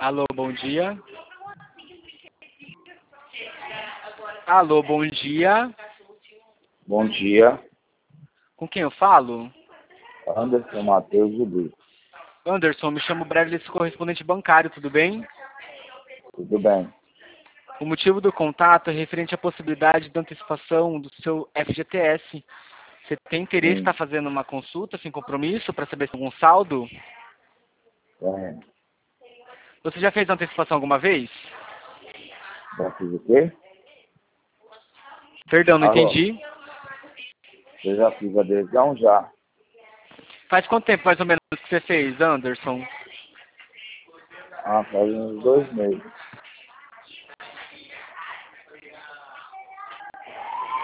Alô, bom dia. Alô, bom dia. Bom dia, Com quem eu falo? Anderson Matheus Zubi. Anderson, me chamo Bradley, sou correspondente bancário, tudo bem? Tudo bem? O motivo do contato é referente à possibilidade de antecipação do seu FGTS. Você tem interesse em Sim, estar fazendo uma consulta sem compromisso para saber se tem algum saldo? tem. Você já fez antecipação alguma vez? Já fiz o quê? Perdão, não Alô, entendi. eu já fiz a adesão já. Faz quanto tempo mais ou menos que você fez, Anderson? Faz uns 2 meses.